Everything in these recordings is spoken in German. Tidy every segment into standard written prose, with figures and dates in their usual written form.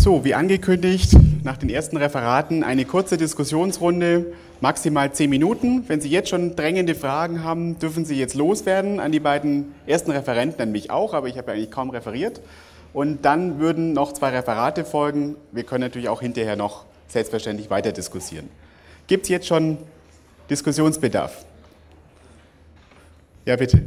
So, wie angekündigt, nach den ersten Referaten eine kurze Diskussionsrunde, maximal 10 Minuten. Wenn Sie jetzt schon drängende Fragen haben, dürfen Sie jetzt loswerden an die beiden ersten Referenten, an mich auch, aber ich habe eigentlich kaum referiert. Und dann würden noch 2 Referate folgen. Wir können natürlich auch hinterher noch selbstverständlich weiter diskutieren. Gibt es jetzt schon Diskussionsbedarf? Ja, bitte.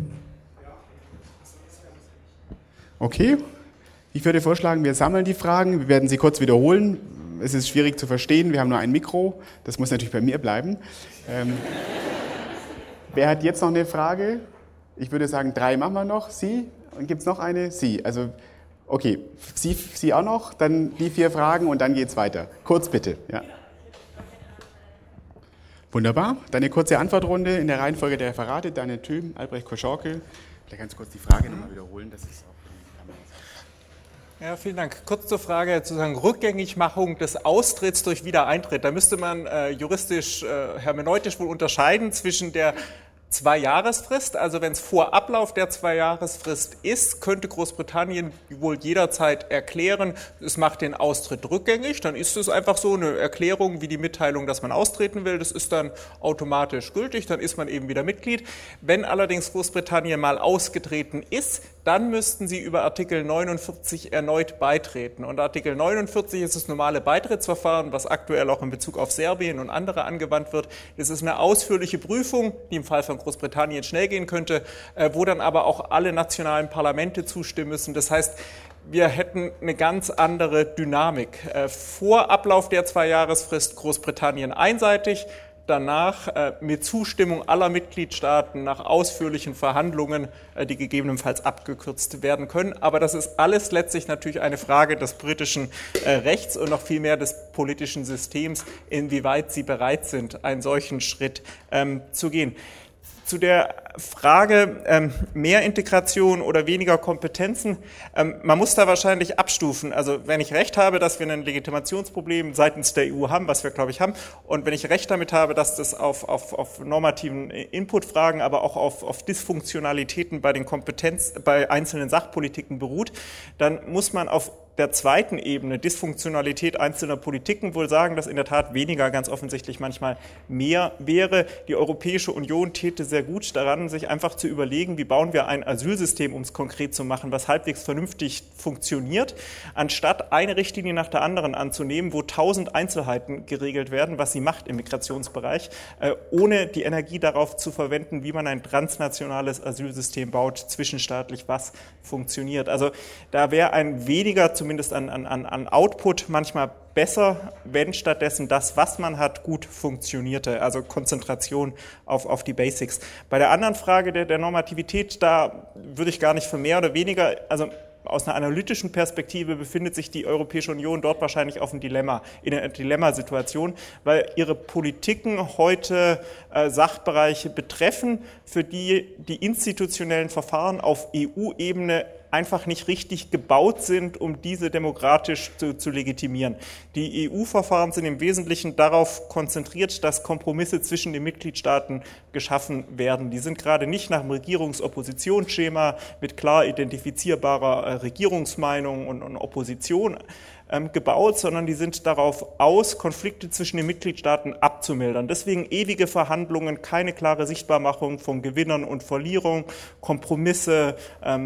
Okay. Ich würde vorschlagen, wir sammeln die Fragen, wir werden sie kurz wiederholen. Es ist schwierig zu verstehen, wir haben nur ein Mikro, das muss natürlich bei mir bleiben. Wer hat jetzt noch eine Frage? Ich würde sagen, 3 machen wir noch. Sie? Und gibt es noch eine? Sie. Also, okay, Sie auch noch, dann die 4 Fragen und dann geht es weiter. Kurz bitte. Ja. Wunderbar, dann eine kurze Antwortrunde in der Reihenfolge der Referate. Daniel Thüm, Albrecht Koschorke. Vielleicht ganz kurz die Frage nochmal wiederholen, das ist auch. Ja, vielen Dank. Kurz zur Frage, sozusagen Rückgängigmachung des Austritts durch Wiedereintritt. Da müsste man juristisch, hermeneutisch wohl unterscheiden zwischen der 2-Jahresfrist, also wenn es vor Ablauf der 2-Jahresfrist ist, könnte Großbritannien wohl jederzeit erklären, es macht den Austritt rückgängig, dann ist es einfach so eine Erklärung wie die Mitteilung, dass man austreten will, das ist dann automatisch gültig, dann ist man eben wieder Mitglied. Wenn allerdings Großbritannien mal ausgetreten ist, dann müssten sie über Artikel 49 erneut beitreten. Und Artikel 49 ist das normale Beitrittsverfahren, was aktuell auch in Bezug auf Serbien und andere angewandt wird. Das ist eine ausführliche Prüfung, die im Fall von Großbritannien schnell gehen könnte, wo dann aber auch alle nationalen Parlamente zustimmen müssen. Das heißt, wir hätten eine ganz andere Dynamik. Vor Ablauf der 2-Jahresfrist Großbritannien einseitig, danach mit Zustimmung aller Mitgliedstaaten nach ausführlichen Verhandlungen, die gegebenenfalls abgekürzt werden können. Aber das ist alles letztlich natürlich eine Frage des britischen Rechts und noch viel mehr des politischen Systems, inwieweit sie bereit sind, einen solchen Schritt zu gehen. Zu der Frage mehr Integration oder weniger Kompetenzen, man muss da wahrscheinlich abstufen. Also wenn ich recht habe, dass wir ein Legitimationsproblem seitens der EU haben, was wir glaube ich haben, und wenn ich recht damit habe, dass das auf normativen Inputfragen, aber auch auf Dysfunktionalitäten bei bei einzelnen Sachpolitiken beruht, dann muss man auf der zweiten Ebene, Dysfunktionalität einzelner Politiken, wohl sagen, dass in der Tat weniger ganz offensichtlich manchmal mehr wäre. Die Europäische Union täte sehr gut daran, sich einfach zu überlegen, wie bauen wir ein Asylsystem, um es konkret zu machen, was halbwegs vernünftig funktioniert, anstatt eine Richtlinie nach der anderen anzunehmen, wo 1000 Einzelheiten geregelt werden, was sie macht im Migrationsbereich, ohne die Energie darauf zu verwenden, wie man ein transnationales Asylsystem baut, zwischenstaatlich, was funktioniert. Also da wäre ein weniger zumindest an Output manchmal besser, wenn stattdessen das, was man hat, gut funktionierte. Also Konzentration auf die Basics. Bei der anderen Frage der Normativität, da würde ich gar nicht für mehr oder weniger, also aus einer analytischen Perspektive befindet sich die Europäische Union dort wahrscheinlich auf in einer Dilemmasituation, weil ihre Politiken heute Sachbereiche betreffen, für die institutionellen Verfahren auf EU-Ebene einfach nicht richtig gebaut sind, um diese demokratisch zu legitimieren. Die EU-Verfahren sind im Wesentlichen darauf konzentriert, dass Kompromisse zwischen den Mitgliedstaaten geschaffen werden. Die sind gerade nicht nach dem Regierungsoppositionsschema mit klar identifizierbarer Regierungsmeinung und Opposition gebaut, sondern die sind darauf aus, Konflikte zwischen den Mitgliedstaaten abzumildern. Deswegen ewige Verhandlungen, keine klare Sichtbarmachung von Gewinnern und Verlierern, Kompromisse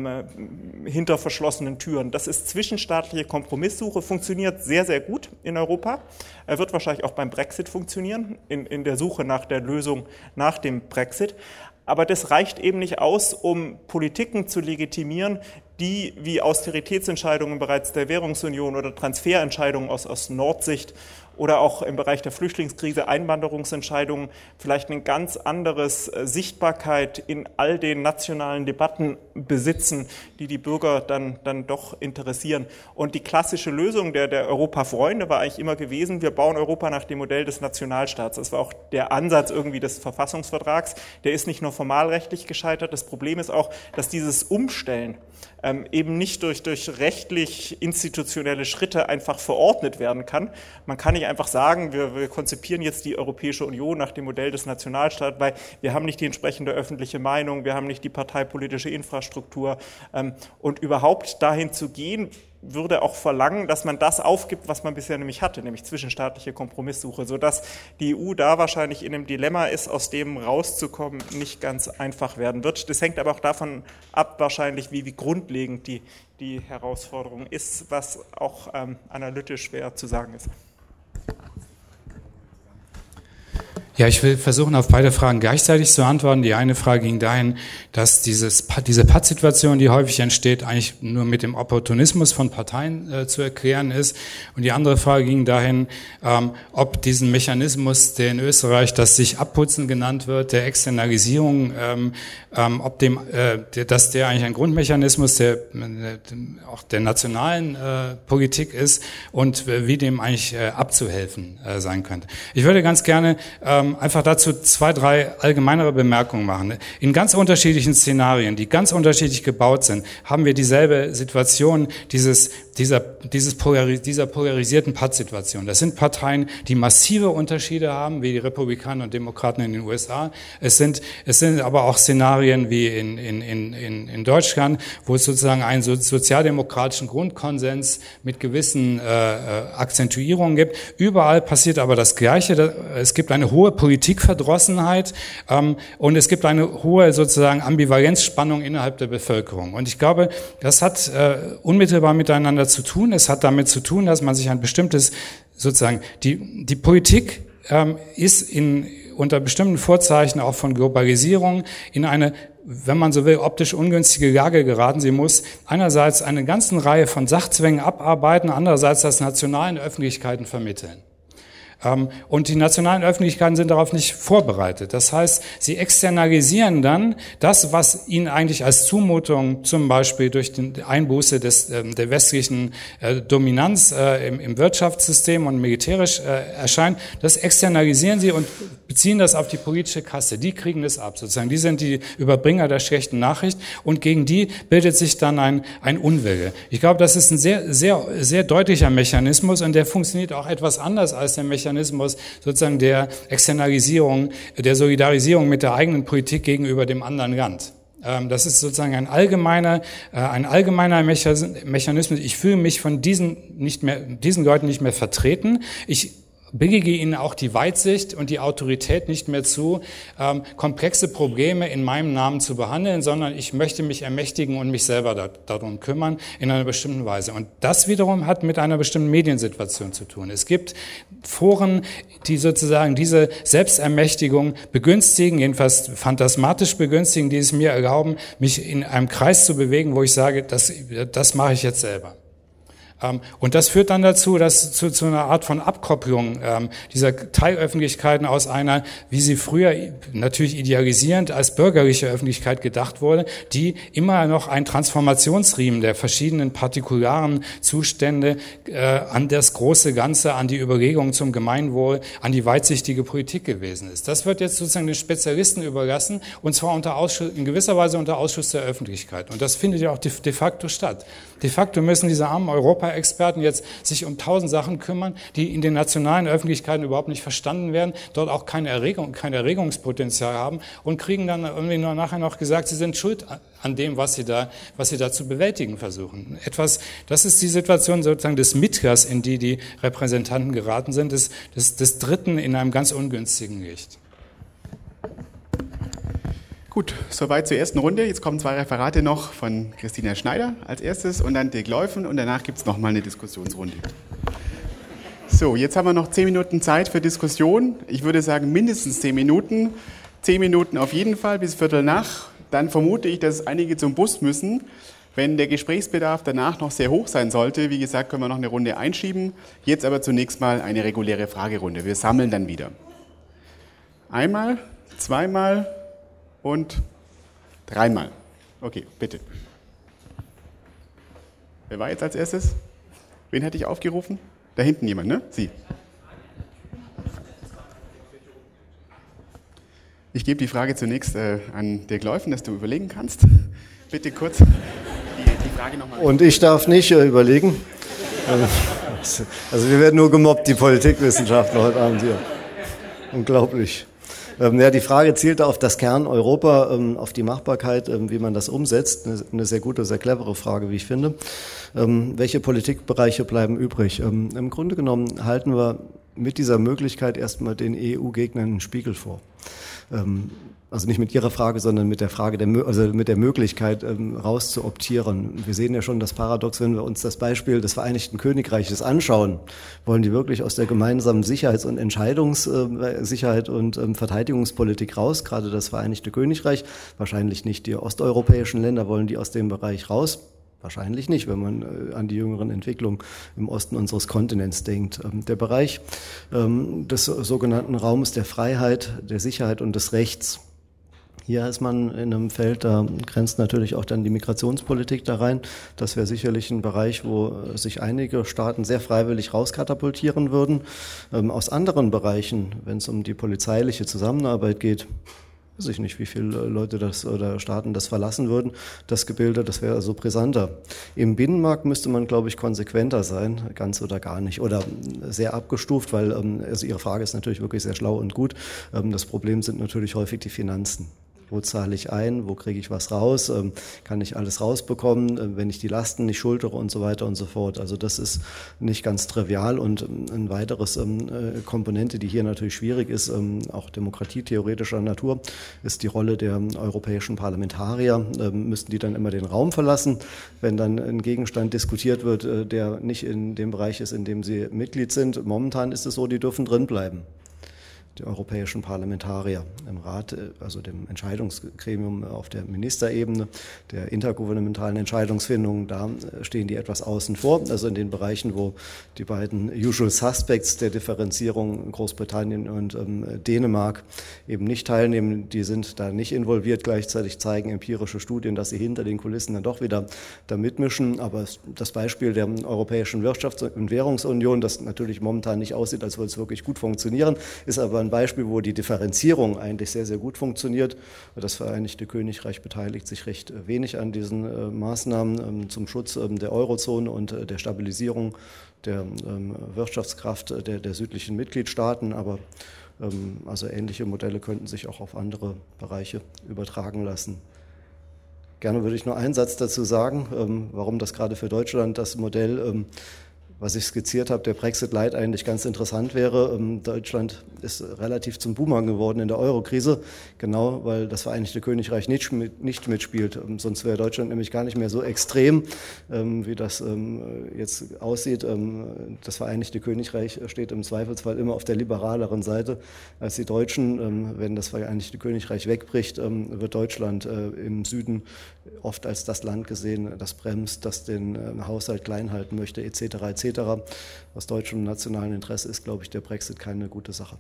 hinter verschlossenen Türen. Das ist zwischenstaatliche Kompromisssuche, funktioniert sehr, sehr gut in Europa. Wird wahrscheinlich auch beim Brexit funktionieren, in der Suche nach der Lösung nach dem Brexit. Aber das reicht eben nicht aus, um Politiken zu legitimieren, die wie Austeritätsentscheidungen bereits der Währungsunion oder Transferentscheidungen aus Nordsicht oder auch im Bereich der Flüchtlingskrise Einwanderungsentscheidungen vielleicht eine ganz andere Sichtbarkeit in all den nationalen Debatten besitzen, die Bürger dann doch interessieren. Und die klassische Lösung der Europa-Freunde war eigentlich immer gewesen, wir bauen Europa nach dem Modell des Nationalstaats. Das war auch der Ansatz irgendwie des Verfassungsvertrags. Der ist nicht nur formalrechtlich gescheitert. Das Problem ist auch, dass dieses Umstellen eben nicht durch rechtlich institutionelle Schritte einfach verordnet werden kann. Man kann nicht einfach sagen, wir konzipieren jetzt die Europäische Union nach dem Modell des Nationalstaats, weil wir haben nicht die entsprechende öffentliche Meinung, wir haben nicht die parteipolitische Infrastruktur und überhaupt dahin zu gehen, würde auch verlangen, dass man das aufgibt, was man bisher nämlich hatte, nämlich zwischenstaatliche Kompromisssuche, sodass die EU da wahrscheinlich in einem Dilemma ist, aus dem rauszukommen nicht ganz einfach werden wird. Das hängt aber auch davon ab, wahrscheinlich, wie grundlegend die Herausforderung ist, was auch analytisch schwer zu sagen ist. Ja, ich will versuchen, auf beide Fragen gleichzeitig zu antworten. Die eine Frage ging dahin, dass diese Pattsituation, die häufig entsteht, eigentlich nur mit dem Opportunismus von Parteien zu erklären ist. Und die andere Frage ging dahin, ob diesen Mechanismus, der in Österreich das sich abputzen genannt wird, der Externalisierung, dass der eigentlich ein Grundmechanismus der auch der nationalen Politik ist und wie dem eigentlich abzuhelfen sein könnte. Ich würde ganz gerne einfach dazu 2, 3 allgemeinere Bemerkungen machen. In ganz unterschiedlichen Szenarien, die ganz unterschiedlich gebaut sind, haben wir dieselbe Situation dieser polarisierten Pattsituation. Das sind Parteien, die massive Unterschiede haben, wie die Republikaner und Demokraten in den USA. Es sind aber auch Szenarien wie in Deutschland, wo es sozusagen einen sozialdemokratischen Grundkonsens mit gewissen Akzentuierungen gibt. Überall passiert aber das Gleiche. Es gibt eine hohe Politikverdrossenheit und es gibt eine hohe sozusagen Ambivalenzspannung innerhalb der Bevölkerung. Und ich glaube, das hat unmittelbar miteinander zu tun. Es hat damit zu tun, dass man sich ein bestimmtes sozusagen die Politik ist unter bestimmten Vorzeichen auch von Globalisierung in eine, wenn man so will, optisch ungünstige Lage geraten. Sie muss einerseits eine ganze Reihe von Sachzwängen abarbeiten, andererseits das nationalen Öffentlichkeiten vermitteln. Und die nationalen Öffentlichkeiten sind darauf nicht vorbereitet. Das heißt, sie externalisieren dann das, was ihnen eigentlich als Zumutung, zum Beispiel durch die Einbuße der westlichen Dominanz im Wirtschaftssystem und militärisch erscheint, das externalisieren sie und beziehen das auf die politische Kasse. Die kriegen das ab, sozusagen. Die sind die Überbringer der schlechten Nachricht und gegen die bildet sich dann ein Unwille. Ich glaube, das ist ein sehr, sehr, sehr deutlicher Mechanismus und der funktioniert auch etwas anders als der Mechanismus sozusagen der Externalisierung, der Solidarisierung mit der eigenen Politik gegenüber dem anderen Land. Das ist sozusagen ein allgemeiner Mechanismus. Ich fühle mich von diesen Leuten nicht mehr vertreten. Ich billige ihnen auch die Weitsicht und die Autorität nicht mehr zu, komplexe Probleme in meinem Namen zu behandeln, sondern ich möchte mich ermächtigen und mich selber darum kümmern in einer bestimmten Weise. Und das wiederum hat mit einer bestimmten Mediensituation zu tun. Es gibt Foren, die sozusagen diese Selbstermächtigung begünstigen, jedenfalls phantasmatisch begünstigen, die es mir erlauben, mich in einem Kreis zu bewegen, wo ich sage, das mache ich jetzt selber. Und das führt dann dazu, dass zu einer Art von Abkopplung dieser Teilöffentlichkeiten aus einer, wie sie früher natürlich idealisierend als bürgerliche Öffentlichkeit gedacht wurde, die immer noch ein Transformationsriemen der verschiedenen partikularen Zustände an das große Ganze, an die Überlegungen zum Gemeinwohl, an die weitsichtige Politik gewesen ist. Das wird jetzt sozusagen den Spezialisten überlassen, und zwar in gewisser Weise unter Ausschluss der Öffentlichkeit. Und das findet ja auch de facto statt. De facto müssen diese armen Europa-Experten jetzt sich um 1000 Sachen kümmern, die in den nationalen Öffentlichkeiten überhaupt nicht verstanden werden, dort auch kein Erregungspotenzial haben und kriegen dann irgendwie nur nachher noch gesagt, sie sind schuld an dem, was sie da zu bewältigen versuchen. Das ist die Situation sozusagen des Mittlers, in die Repräsentanten geraten sind, des Dritten in einem ganz ungünstigen Licht. Gut, soweit zur ersten Runde. Jetzt kommen 2 Referate noch von Christina Schneider als erstes und dann Dirk Leuven und danach gibt es nochmal eine Diskussionsrunde. So, jetzt haben wir noch 10 Minuten Zeit für Diskussion. Ich würde sagen mindestens 10 Minuten. 10 Minuten auf jeden Fall bis Viertel nach. Dann vermute ich, dass einige zum Bus müssen. Wenn der Gesprächsbedarf danach noch sehr hoch sein sollte, wie gesagt, können wir noch eine Runde einschieben. Jetzt aber zunächst mal eine reguläre Fragerunde. Wir sammeln dann wieder. Einmal, zweimal und 3-mal. Okay, bitte. Wer war jetzt als erstes? Wen hätte ich aufgerufen? Da hinten jemand, ne? Sie. Ich gebe die Frage zunächst an Dirk Leuven, dass du überlegen kannst. Bitte kurz die Frage nochmal. Und ich darf nicht überlegen. Also wir werden nur gemobbt, die Politikwissenschaftler heute Abend hier. Unglaublich. Ja, die Frage zielte auf das Kern-Europa, auf die Machbarkeit, wie man das umsetzt. Eine sehr gute, sehr clevere Frage, wie ich finde. Welche Politikbereiche bleiben übrig? Im Grunde genommen halten wir mit dieser Möglichkeit erstmal den EU-Gegnern einen Spiegel vor. Also nicht mit Ihrer Frage, sondern mit der Frage, mit der Möglichkeit rauszuoptieren. Wir sehen ja schon das Paradox, wenn wir uns das Beispiel des Vereinigten Königreiches anschauen. Wollen die wirklich aus der gemeinsamen Sicherheit und Verteidigungspolitik raus? Gerade das Vereinigte Königreich, wahrscheinlich nicht die osteuropäischen Länder, wollen die aus dem Bereich raus? Wahrscheinlich nicht, wenn man an die jüngeren Entwicklungen im Osten unseres Kontinents denkt. Der Bereich des sogenannten Raumes der Freiheit, der Sicherheit und des Rechts. Hier ist man in einem Feld, da grenzt natürlich auch dann die Migrationspolitik da rein. Das wäre sicherlich ein Bereich, wo sich einige Staaten sehr freiwillig rauskatapultieren würden. Aus anderen Bereichen, wenn es um die polizeiliche Zusammenarbeit geht, weiß ich nicht, wie viele Leute das oder Staaten das verlassen würden, das Gebilde, das wäre also brisanter. Im Binnenmarkt müsste man, glaube ich, konsequenter sein, ganz oder gar nicht, oder sehr abgestuft, weil also Ihre Frage ist natürlich wirklich sehr schlau und gut. Das Problem sind natürlich häufig die Finanzen. Wo zahle ich ein? Wo kriege ich was raus? Kann ich alles rausbekommen, wenn ich die Lasten nicht schultere und so weiter und so fort? Also das ist nicht ganz trivial. Und ein weiteres Komponente, die hier natürlich schwierig ist, auch demokratietheoretischer Natur, ist die Rolle der europäischen Parlamentarier. Müssten die dann immer den Raum verlassen, wenn dann ein Gegenstand diskutiert wird, der nicht in dem Bereich ist, in dem sie Mitglied sind? Momentan ist es so, die dürfen drin bleiben. Die europäischen Parlamentarier im Rat, also dem Entscheidungsgremium auf der Ministerebene, der intergouvernementalen Entscheidungsfindung, da stehen die etwas außen vor. Also in den Bereichen, wo die beiden Usual Suspects der Differenzierung, Großbritannien und Dänemark, eben nicht teilnehmen, die sind da nicht involviert. Gleichzeitig zeigen empirische Studien, dass sie hinter den Kulissen dann doch wieder da mitmischen. Aber das Beispiel der Europäischen Wirtschafts- und Währungsunion, das natürlich momentan nicht aussieht, als würde es wirklich gut funktionieren, ist aber ein Beispiel, wo die Differenzierung eigentlich sehr, sehr gut funktioniert. Das Vereinigte Königreich beteiligt sich recht wenig an diesen Maßnahmen zum Schutz der Eurozone und der Stabilisierung der Wirtschaftskraft der südlichen Mitgliedstaaten. Aber also ähnliche Modelle könnten sich auch auf andere Bereiche übertragen lassen. Gerne würde ich nur einen Satz dazu sagen, warum das gerade für Deutschland das Modell, was ich skizziert habe, der Brexit Light eigentlich ganz interessant wäre. Deutschland ist relativ zum Boomerang geworden in der Euro-Krise, genau weil das Vereinigte Königreich nicht mitspielt. Sonst wäre Deutschland nämlich gar nicht mehr so extrem, wie das jetzt aussieht. Das Vereinigte Königreich steht im Zweifelsfall immer auf der liberaleren Seite als die Deutschen. Wenn das Vereinigte Königreich wegbricht, wird Deutschland im Süden oft als das Land gesehen, das bremst, das den Haushalt klein halten möchte, etc. etc. Aus deutschem nationalen Interesse ist, glaube ich, der Brexit keine gute Sache.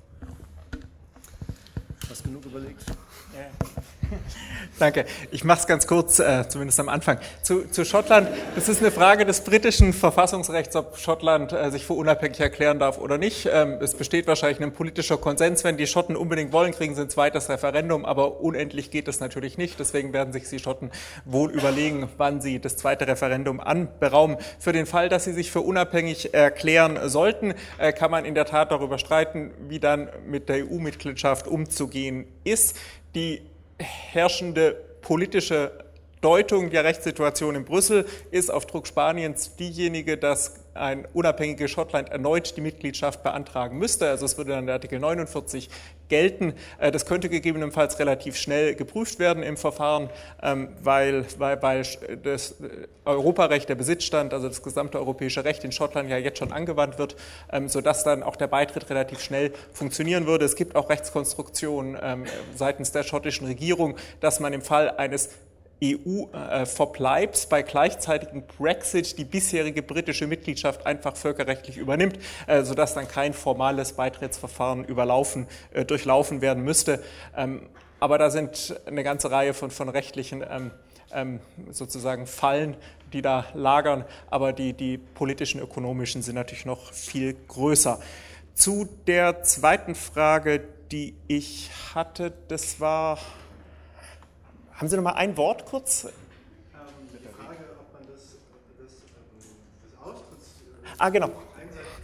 Hast du genug überlegt? Ja. Danke. Ich mache es ganz kurz, zumindest am Anfang. Zu Schottland. Das ist eine Frage des britischen Verfassungsrechts, ob Schottland sich für unabhängig erklären darf oder nicht. Es besteht wahrscheinlich ein politischer Konsens. Wenn die Schotten unbedingt wollen, kriegen sie ein zweites Referendum, aber unendlich geht das natürlich nicht. Deswegen werden sich die Schotten wohl überlegen, wann sie das zweite Referendum anberaumen. Für den Fall, dass sie sich für unabhängig erklären sollten, kann man in der Tat darüber streiten, wie dann mit der EU-Mitgliedschaft umzugehen ist. Die herrschende politische Deutung der Rechtssituation in Brüssel ist auf Druck Spaniens diejenige, dass ein unabhängiges Schottland erneut die Mitgliedschaft beantragen müsste. Also es würde dann der Artikel 49 gelten. Das könnte gegebenenfalls relativ schnell geprüft werden im Verfahren, weil das Europarecht, der Besitzstand, also das gesamte europäische Recht in Schottland ja jetzt schon angewandt wird, sodass dann auch der Beitritt relativ schnell funktionieren würde. Es gibt auch Rechtskonstruktionen seitens der schottischen Regierung, dass man im Fall eines EU-Verbleibs bei gleichzeitigem Brexit die bisherige britische Mitgliedschaft einfach völkerrechtlich übernimmt, sodass dann kein formales Beitrittsverfahren durchlaufen werden müsste. Aber da sind eine ganze Reihe von rechtlichen sozusagen Fallen, die da lagern, aber die politischen, ökonomischen sind natürlich noch viel größer. Zu der zweiten Frage, die ich hatte, das war... Haben Sie noch mal ein Wort kurz? Die Frage, ob man das genau.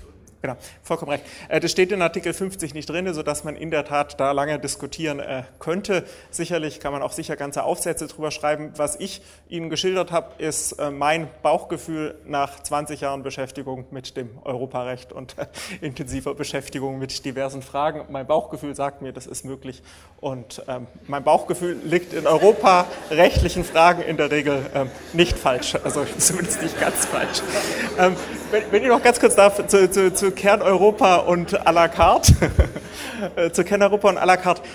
Genau, vollkommen recht. Das steht in Artikel 50 nicht drin, sodass man in der Tat da lange diskutieren könnte. Sicherlich kann man auch sicher ganze Aufsätze drüber schreiben. Was ich Ihnen geschildert habe, ist mein Bauchgefühl nach 20 Jahren Beschäftigung mit dem Europarecht und intensiver Beschäftigung mit diversen Fragen. Mein Bauchgefühl sagt mir, das ist möglich. Und mein Bauchgefühl liegt in europarechtlichen Fragen in der Regel nicht falsch. Also zumindest nicht ganz falsch. Wenn ich noch ganz kurz darf, zu Kerneuropa und à la carte, zu Kerneuropa und à la carte.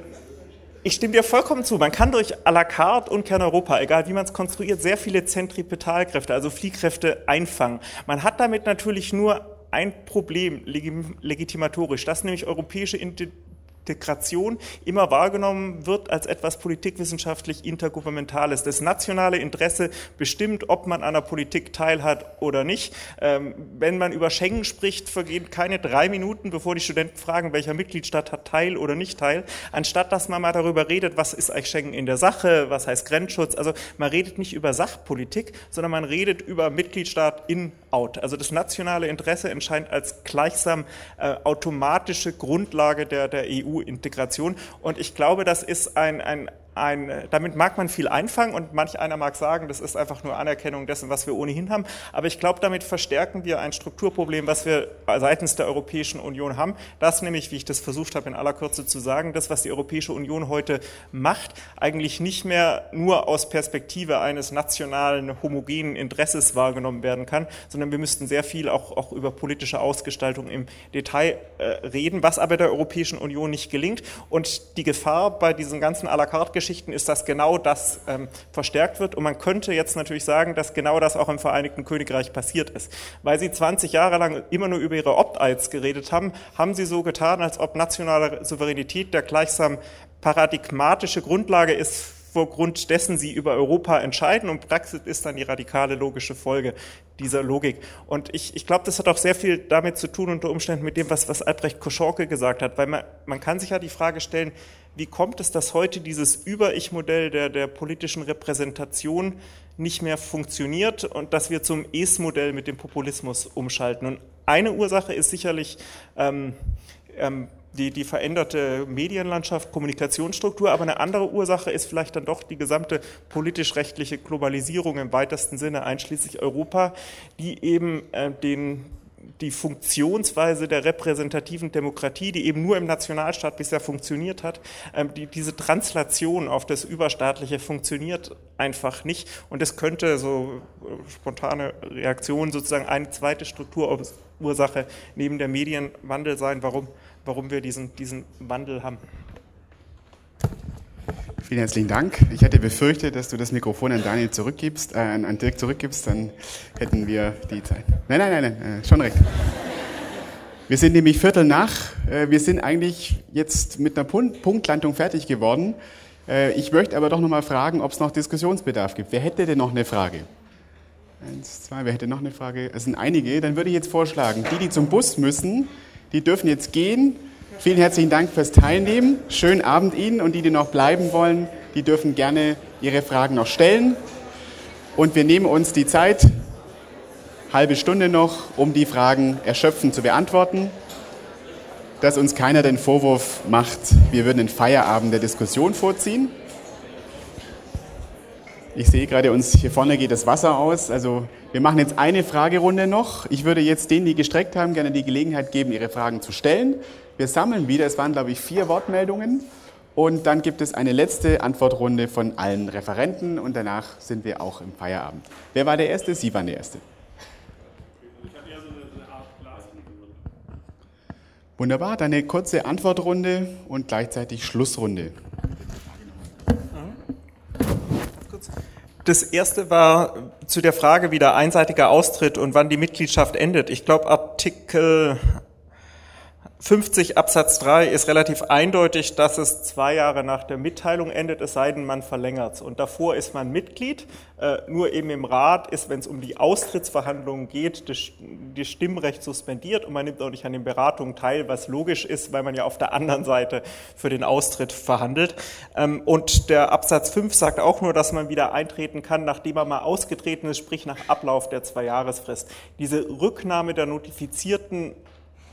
Ich stimme dir vollkommen zu. Man kann durch à la carte und Kerneuropa, egal wie man es konstruiert, sehr viele Zentripetalkräfte, also Fliehkräfte einfangen. Man hat damit natürlich nur ein Problem legitimatorisch, dass nämlich europäische Integration immer wahrgenommen wird als etwas politikwissenschaftlich Intergouvernementales. Das nationale Interesse bestimmt, ob man an einer Politik teilhat oder nicht. Wenn man über Schengen spricht, vergehen keine 3 Minuten, bevor die Studenten fragen, welcher Mitgliedstaat hat Teil oder nicht Teil, anstatt dass man mal darüber redet, was ist eigentlich Schengen in der Sache, was heißt Grenzschutz. Also man redet nicht über Sachpolitik, sondern man redet über Mitgliedstaat in, out. Also das nationale Interesse entscheidet als gleichsam automatische Grundlage der EU-Integration. Und ich glaube, das ist damit mag man viel einfangen und manch einer mag sagen, das ist einfach nur Anerkennung dessen, was wir ohnehin haben. Aber ich glaube, damit verstärken wir ein Strukturproblem, was wir seitens der Europäischen Union haben. Das nämlich, wie ich das versucht habe in aller Kürze zu sagen, das, was die Europäische Union heute macht, eigentlich nicht mehr nur aus Perspektive eines nationalen, homogenen Interesses wahrgenommen werden kann, sondern wir müssten sehr viel auch über politische Ausgestaltung im Detail reden, was aber der Europäischen Union nicht gelingt. Und die Gefahr bei diesen ganzen à la carte Geschichten ist, dass genau das verstärkt wird. Und man könnte jetzt natürlich sagen, dass genau das auch im Vereinigten Königreich passiert ist. Weil sie 20 Jahre lang immer nur über ihre Opt-outs geredet haben, haben sie so getan, als ob nationale Souveränität der gleichsam paradigmatische Grundlage ist, aufgrund dessen sie über Europa entscheiden, und Brexit ist dann die radikale logische Folge dieser Logik. Und ich glaube, das hat auch sehr viel damit zu tun, unter Umständen mit dem, was Albrecht Koschorke gesagt hat, weil man kann sich ja die Frage stellen, wie kommt es, dass heute dieses Über-Ich-Modell der politischen Repräsentation nicht mehr funktioniert und dass wir zum Es-Modell mit dem Populismus umschalten? Und eine Ursache ist sicherlich die veränderte Medienlandschaft, Kommunikationsstruktur, aber eine andere Ursache ist vielleicht dann doch die gesamte politisch-rechtliche Globalisierung im weitesten Sinne, einschließlich Europa, die eben die Funktionsweise der repräsentativen Demokratie, die eben nur im Nationalstaat bisher funktioniert hat, diese Translation auf das Überstaatliche funktioniert einfach nicht. Und das könnte so spontane Reaktion sozusagen eine zweite Strukturursache neben der Medienwandel sein, warum wir diesen Wandel haben. Vielen herzlichen Dank. Ich hatte befürchtet, dass du das Mikrofon an Daniel zurückgibst, an Dirk zurückgibst, dann hätten wir die Zeit. Nein, schon recht. Wir sind nämlich 7:15. Wir sind eigentlich jetzt mit einer Punktlandung fertig geworden. Ich möchte aber doch noch mal fragen, ob es noch Diskussionsbedarf gibt. Wer hätte denn noch eine Frage? 1, 2, wer hätte noch eine Frage? Es sind einige. Dann würde ich jetzt vorschlagen, die zum Bus müssen, die dürfen jetzt gehen. Vielen herzlichen Dank fürs Teilnehmen. Schönen Abend Ihnen, und die noch bleiben wollen, die dürfen gerne ihre Fragen noch stellen. Und wir nehmen uns die Zeit, halbe Stunde noch, um die Fragen erschöpfend zu beantworten, dass uns keiner den Vorwurf macht, wir würden den Feierabend der Diskussion vorziehen. Ich sehe gerade, uns hier vorne geht das Wasser aus. Also wir machen jetzt eine Fragerunde noch. Ich würde jetzt denen, die gestreckt haben, gerne die Gelegenheit geben, ihre Fragen zu stellen. Wir sammeln wieder, es waren, glaube ich, 4 Wortmeldungen. Und dann gibt es eine letzte Antwortrunde von allen Referenten. Und danach sind wir auch im Feierabend. Wer war der Erste? Sie waren der Erste. Ich habe eher so eine Art Glasfigur. Wunderbar, dann eine kurze Antwortrunde und gleichzeitig Schlussrunde. Das erste war zu der Frage, wie der einseitige Austritt und wann die Mitgliedschaft endet. Ich glaube, Artikel 50 Absatz 3 ist relativ eindeutig, dass es 2 Jahre nach der Mitteilung endet, es sei denn, man verlängert es. Und davor ist man Mitglied, nur eben im Rat ist, wenn es um die Austrittsverhandlungen geht, das Stimmrecht suspendiert und man nimmt auch nicht an den Beratungen teil, was logisch ist, weil man ja auf der anderen Seite für den Austritt verhandelt. Und der Absatz 5 sagt auch nur, dass man wieder eintreten kann, nachdem man mal ausgetreten ist, sprich nach Ablauf der 2-Jahresfrist. Diese Rücknahme der notifizierten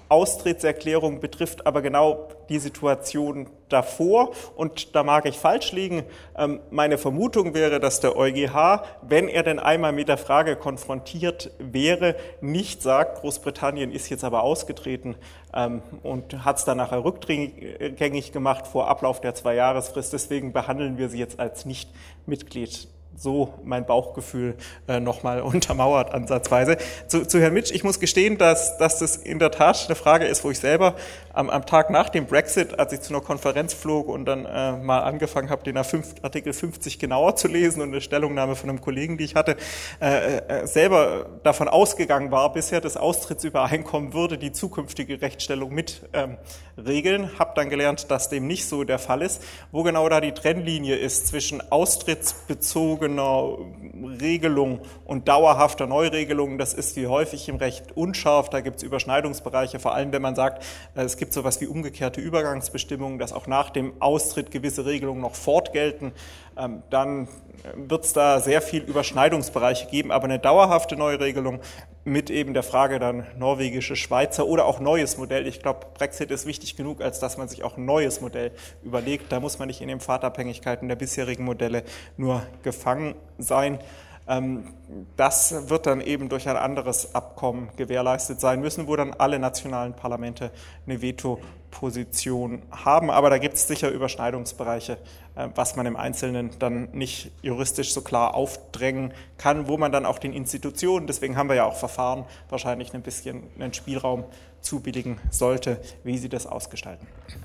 Austrittserklärung betrifft aber genau die Situation davor, und da mag ich falsch liegen. Meine Vermutung wäre, dass der EuGH, wenn er denn einmal mit der Frage konfrontiert wäre, nicht sagt, Großbritannien ist jetzt aber ausgetreten und hat es dann nachher rückgängig gemacht vor Ablauf der 2-Jahresfrist. Deswegen behandeln wir sie jetzt als Nicht-Mitglied. So mein Bauchgefühl nochmal untermauert ansatzweise. Zu Herrn Mitsch, ich muss gestehen, dass das in der Tat eine Frage ist, wo ich selber am Tag nach dem Brexit, als ich zu einer Konferenz flog und dann mal angefangen habe, den Artikel 50 genauer zu lesen und eine Stellungnahme von einem Kollegen, die ich hatte, selber davon ausgegangen war, bisher das Austrittsübereinkommen würde die zukünftige Rechtsstellung mit regeln. Habe dann gelernt, dass dem nicht so der Fall ist. Wo genau da die Trennlinie ist zwischen austrittsbezogener Regelung und dauerhafter Neuregelung, das ist wie häufig im Recht unscharf. Da gibt es Überschneidungsbereiche, vor allem wenn man sagt, es gibt sowas wie umgekehrte Übergangsbestimmungen, dass auch nach dem Austritt gewisse Regelungen noch fortgelten. Dann wird es da sehr viel Überschneidungsbereiche geben, aber eine dauerhafte Neuregelung mit eben der Frage dann norwegische, Schweizer oder auch neues Modell. Ich glaube, Brexit ist wichtig genug, als dass man sich auch ein neues Modell überlegt. Da muss man nicht in den Pfadabhängigkeiten der bisherigen Modelle nur gefangen sein. Das wird dann eben durch ein anderes Abkommen gewährleistet sein müssen, wo dann alle nationalen Parlamente eine Veto-Position haben. Aber da gibt es sicher Überschneidungsbereiche, was man im Einzelnen dann nicht juristisch so klar aufdrängen kann, wo man dann auch den Institutionen, deswegen haben wir ja auch Verfahren, wahrscheinlich ein bisschen einen Spielraum zubilligen sollte, wie sie das ausgestalten.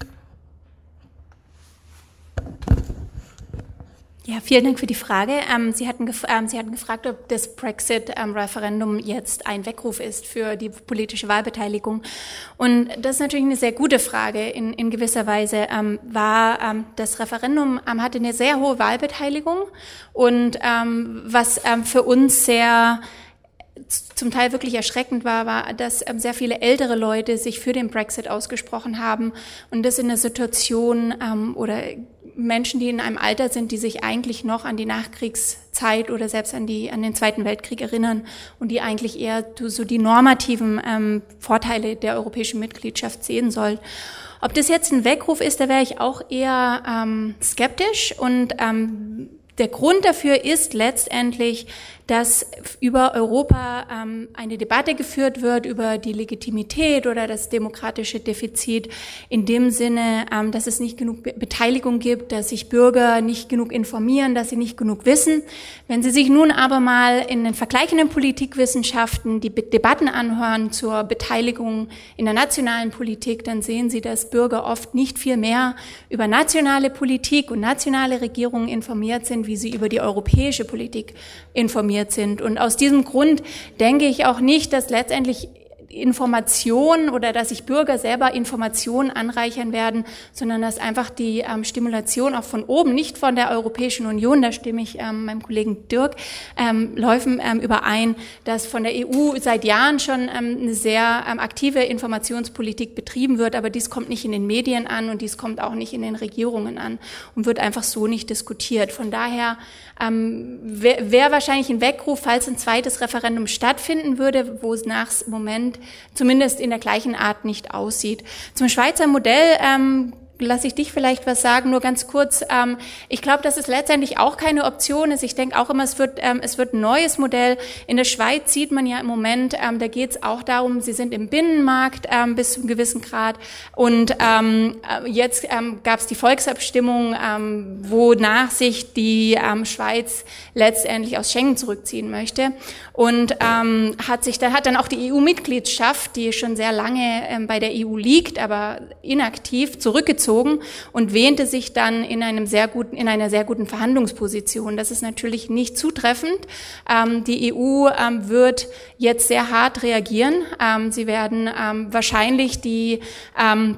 Ja, vielen Dank für die Frage. Sie hatten gefragt, ob das Brexit-Referendum jetzt ein Weckruf ist für die politische Wahlbeteiligung. Und das ist natürlich eine sehr gute Frage. In gewisser Weise das Referendum hatte eine sehr hohe Wahlbeteiligung und was für uns sehr zum Teil wirklich erschreckend war, dass sehr viele ältere Leute sich für den Brexit ausgesprochen haben und das in einer Situation oder Menschen, die in einem Alter sind, die sich eigentlich noch an die Nachkriegszeit oder selbst an den Zweiten Weltkrieg erinnern und die eigentlich eher so die normativen Vorteile der europäischen Mitgliedschaft sehen soll. Ob das jetzt ein Weckruf ist, da wäre ich auch eher skeptisch und der Grund dafür ist letztendlich, dass über Europa eine Debatte geführt wird über die Legitimität oder das demokratische Defizit in dem Sinne, dass es nicht genug Beteiligung gibt, dass sich Bürger nicht genug informieren, dass sie nicht genug wissen. Wenn Sie sich nun aber mal in den vergleichenden Politikwissenschaften die Debatten anhören zur Beteiligung in der nationalen Politik, dann sehen Sie, dass Bürger oft nicht viel mehr über nationale Politik und nationale Regierungen informiert sind, wie sie über die europäische Politik informiert sind. Und aus diesem Grund denke ich auch nicht, dass letztendlich Informationen oder dass sich Bürger selber Informationen anreichern werden, sondern dass einfach die Stimulation auch von oben, nicht von der Europäischen Union, da stimme ich meinem Kollegen Dirk Läufen überein, dass von der EU seit Jahren schon eine sehr aktive Informationspolitik betrieben wird, aber dies kommt nicht in den Medien an und dies kommt auch nicht in den Regierungen an und wird einfach so nicht diskutiert. Von daher wäre wahrscheinlich ein Weckruf, falls ein zweites Referendum stattfinden würde, wo es nach Moment zumindest in der gleichen Art nicht aussieht. Zum Schweizer Modell lasse ich dich vielleicht was sagen, nur ganz kurz. Ich glaube, dass es letztendlich auch keine Option ist. Ich denke auch immer, es wird ein neues Modell. In der Schweiz sieht man ja im Moment, da geht es auch darum, sie sind im Binnenmarkt bis zu einem gewissen Grad. Und jetzt gab es die Volksabstimmung, wonach sich die Schweiz letztendlich aus Schengen zurückziehen möchte. Und hat dann auch die EU-Mitgliedschaft, die schon sehr lange bei der EU liegt, aber inaktiv zurückgezogen und wähnte sich dann in einer sehr guten Verhandlungsposition. Das ist natürlich nicht zutreffend. Die EU wird jetzt sehr hart reagieren. Sie werden wahrscheinlich die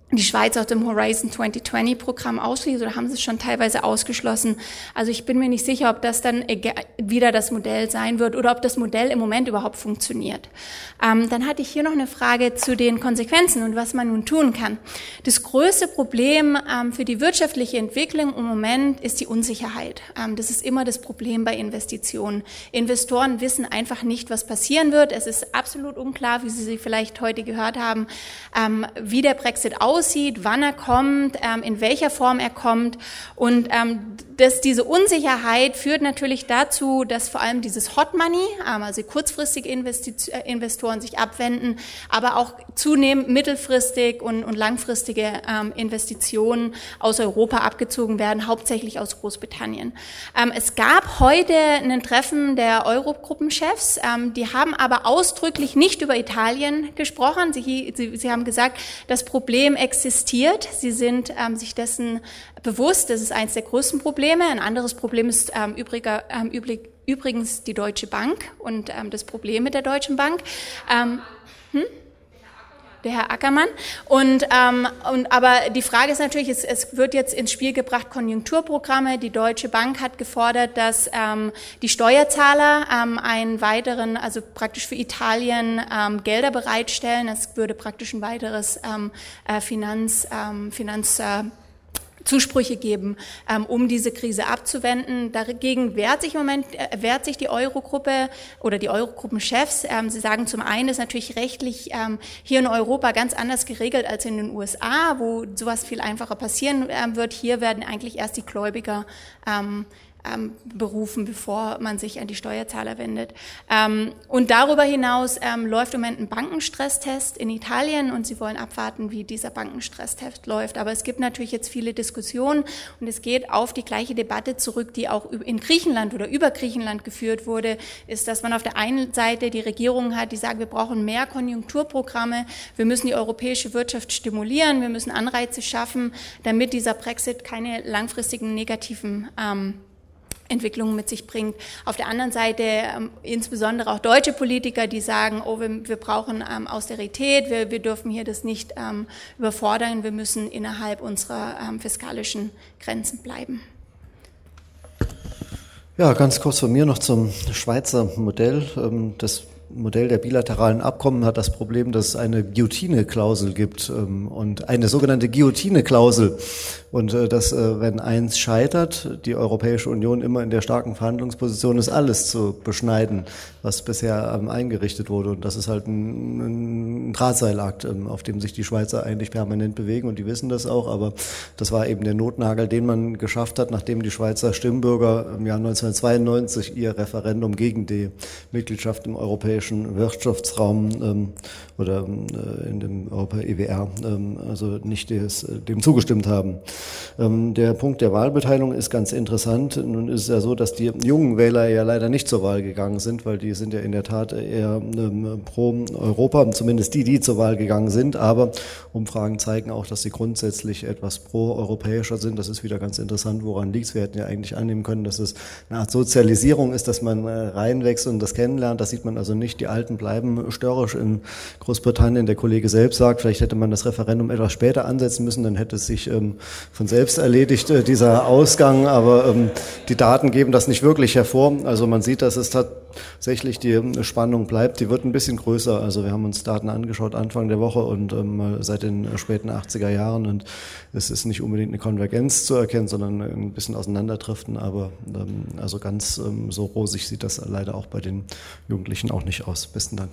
die Schweiz aus dem Horizon 2020-Programm ausschließt oder haben sie es schon teilweise ausgeschlossen. Also ich bin mir nicht sicher, ob das dann wieder das Modell sein wird oder ob das Modell im Moment überhaupt funktioniert. Dann hatte ich hier noch eine Frage zu den Konsequenzen und was man nun tun kann. Das größte Problem für die wirtschaftliche Entwicklung im Moment ist die Unsicherheit. Das ist immer das Problem bei Investitionen. Investoren wissen einfach nicht, was passieren wird. Es ist absolut unklar, wie Sie vielleicht heute gehört haben, wie der Brexit aussieht, wann er kommt, in welcher Form er kommt. Und diese Unsicherheit führt natürlich dazu, dass vor allem dieses Hot Money, also kurzfristige Investoren sich abwenden, aber auch zunehmend mittelfristig und langfristige Investitionen aus Europa abgezogen werden, hauptsächlich aus Großbritannien. Es gab heute ein Treffen der Eurogruppenchefs, die haben aber ausdrücklich nicht über Italien gesprochen. Sie haben gesagt, das Problem existiert. Sie sind sich dessen bewusst, das ist eines der größten Probleme. Ein anderes Problem ist übrigens die Deutsche Bank und das Problem mit der Deutschen Bank. Der Herr Ackermann. Aber die Frage ist natürlich, es wird jetzt ins Spiel gebracht Konjunkturprogramme. Die Deutsche Bank hat gefordert, dass die Steuerzahler einen weiteren, also praktisch für Italien Gelder bereitstellen. Es würde praktisch ein weiteres Zusprüche geben, um diese Krise abzuwenden. Dagegen wehrt sich die Eurogruppe oder die Eurogruppenchefs. Sie sagen zum einen, ist natürlich rechtlich hier in Europa ganz anders geregelt als in den USA, wo sowas viel einfacher passieren wird. Hier werden eigentlich erst die Gläubiger berufen, bevor man sich an die Steuerzahler wendet. Und darüber hinaus läuft im Moment ein Bankenstresstest in Italien und sie wollen abwarten, wie dieser Bankenstresstest läuft. Aber es gibt natürlich jetzt viele Diskussionen und es geht auf die gleiche Debatte zurück, die auch in Griechenland oder über Griechenland geführt wurde, ist, dass man auf der einen Seite die Regierung hat, die sagt, wir brauchen mehr Konjunkturprogramme, wir müssen die europäische Wirtschaft stimulieren, wir müssen Anreize schaffen, damit dieser Brexit keine langfristigen negativen Entwicklungen mit sich bringt. Auf der anderen Seite insbesondere auch deutsche Politiker, die sagen, oh, wir brauchen Austerität, wir dürfen hier das nicht überfordern, wir müssen innerhalb unserer fiskalischen Grenzen bleiben. Ja, ganz kurz von mir noch zum Schweizer Modell. Das Modell der bilateralen Abkommen hat das Problem, dass es eine Guillotine-Klausel gibt und eine sogenannte Guillotine-Klausel. Und dass, wenn eins scheitert, die Europäische Union immer in der starken Verhandlungsposition ist, alles zu beschneiden, was bisher eingerichtet wurde. Und das ist halt ein Drahtseilakt, auf dem sich die Schweizer eigentlich permanent bewegen. Und die wissen das auch. Aber das war eben der Notnagel, den man geschafft hat, nachdem die Schweizer Stimmbürger im Jahr 1992 ihr Referendum gegen die Mitgliedschaft im europäischen Wirtschaftsraum oder in dem Europa-EWR also nicht dem zugestimmt haben. Der Punkt der Wahlbeteiligung ist ganz interessant. Nun ist es ja so, dass die jungen Wähler ja leider nicht zur Wahl gegangen sind, weil die sind ja in der Tat eher pro Europa, zumindest die zur Wahl gegangen sind. Aber Umfragen zeigen auch, dass sie grundsätzlich etwas pro-europäischer sind. Das ist wieder ganz interessant, woran liegt es. Wir hätten ja eigentlich annehmen können, dass es eine Art Sozialisierung ist, dass man reinwächst und das kennenlernt. Das sieht man also nicht. Die Alten bleiben störrisch in Großbritannien. Der Kollege selbst sagt, vielleicht hätte man das Referendum etwas später ansetzen müssen, dann hätte es sich von selbst erledigt, dieser Ausgang, aber die Daten geben das nicht wirklich hervor. Also man sieht, dass es tatsächlich die Spannung bleibt. Die wird ein bisschen größer. Also wir haben uns Daten angeschaut Anfang der Woche und seit den späten 80er Jahren und es ist nicht unbedingt eine Konvergenz zu erkennen, sondern ein bisschen Auseinanderdriften, aber also ganz so rosig sieht das leider auch bei den Jugendlichen auch nicht aus. Besten Dank.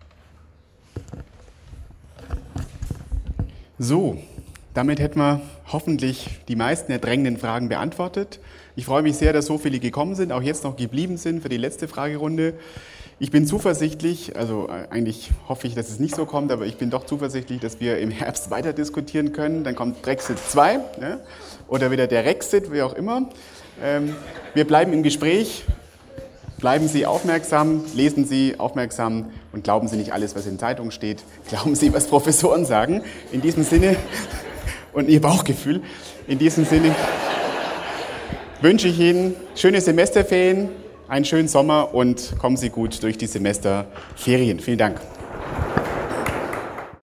So, damit hätten wir hoffentlich die meisten der drängenden Fragen beantwortet. Ich freue mich sehr, dass so viele gekommen sind, auch jetzt noch geblieben sind für die letzte Fragerunde. Ich bin zuversichtlich, also eigentlich hoffe ich, dass es nicht so kommt, aber ich bin doch zuversichtlich, dass wir im Herbst weiter diskutieren können. Dann kommt Brexit 2 oder wieder der Rexit, wie auch immer. Wir bleiben im Gespräch. Bleiben Sie aufmerksam, lesen Sie aufmerksam und glauben Sie nicht alles, was in Zeitungen steht. Glauben Sie, was Professoren sagen. In diesem Sinne und Ihr Bauchgefühl. In diesem Sinne wünsche ich Ihnen schöne Semesterferien, einen schönen Sommer und kommen Sie gut durch die Semesterferien. Vielen Dank.